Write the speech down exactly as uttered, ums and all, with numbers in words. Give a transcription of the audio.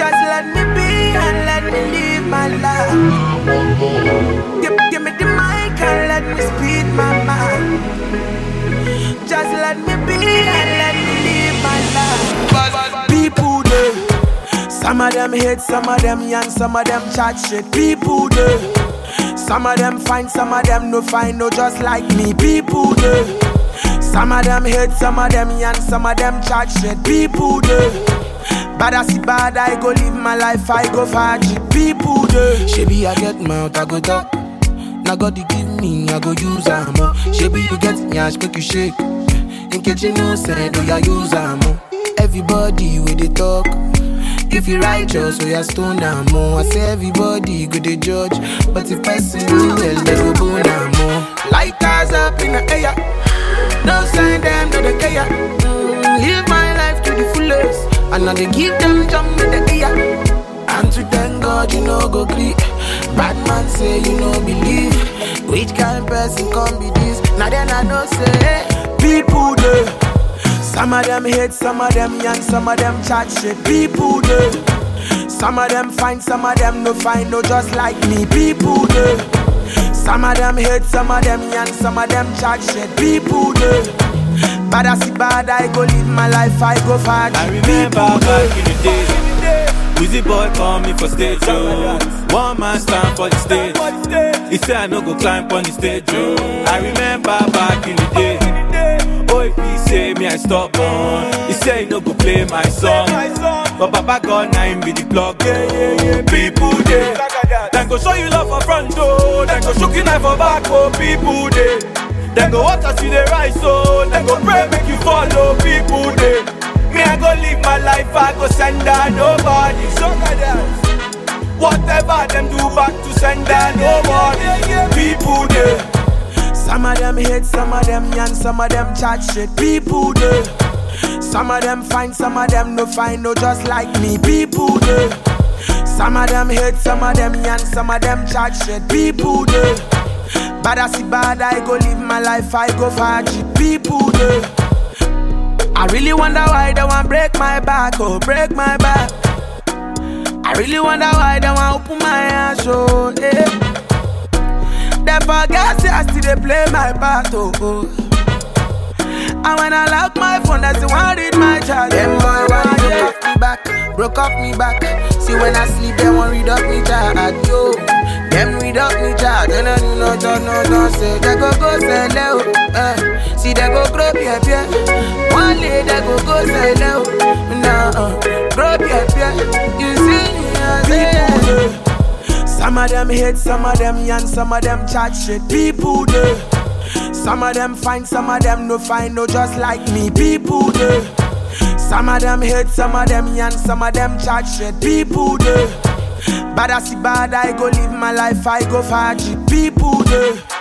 Just let me be and let me live my life. Give, give me the mic and let me speed my mind. Just let me be and let me live my life. People do. Some of them hate, some of them young, some of them chat shit. People do. Some of them fine, some of them no fine, no just like me. People do. Some of them hate, some of them young, some of them chat shit. People do. Bad I see bad, I go live my life, I go far. People do. Shebi I get mouth, I go talk. Now God you give me, I go use am. Shebi you get nyash, make you shake. In case you know, say do ya use am. Everybody with the talk. If you righteous, so you stone am more. I say everybody go to judge, but if person do well, they go bone am more. Lighters up in the air, don't sign them to the care. Mm, live my life to the fullest, and now they give them jump in the air. And to thank God you know go clear. Bad man say you know believe. Which kind of person can be this? Now then I know say people do. Some of them hate, some of them young, some of them chat shit. People do. Some of them fine, some of them no fine, no just like me. People do. Some of them hate, some of them young, some of them chat shit. People do. Bad I see bad, I go live my life, I go far. I remember back in the days, Wizzy boy call me for stage show. One man stand for the stage. He said I no go climb on the stage. Oh. I remember back in the day. Oh, he say me I stop on. He say he no go play my song. But Baba God now him be the plug. Yeah, yeah, yeah. People dey. Then go show you love for front door. Then go shook you knife for back. Oh, people dey. Then go watch us you dey rise so. Then go pray make you follow. People dey. Me I go live my life. I go send down nobody. Whatever them do back to send down nobody. People dey. Some of them hate, some of them young, some of them chat shit. People do. Some of them fine, some of them no fine, no just like me. People do. Some of them hate, some of them young, some of them chat shit. People do. Bad I see bad, I go live my life, I go far. People do. I really wonder why they want break my back, oh break my back. I really wonder why they want open my ass, oh yeah. They forget say I still they play my part, oh, oh. And when I lock my phone, that's the one read my chat. Them boy want broke off me back, broke off me back. See when I sleep, they want read up me chat, yo. Them read up me chat, no no no no no no. Say they go go sell out, uh. See they go grow yeah yeah. One day they go go sell out, nah, uh. Grow yeah yeah. You see, uh, people do. Some of them hate, some of them young, some of them chat shit. People do. Some of them fine, some of them no fine, no just like me. People do. Some of them hate, some of them young, some of them chat shit. People do. Bad I see bad, I go live my life, I go far. People do.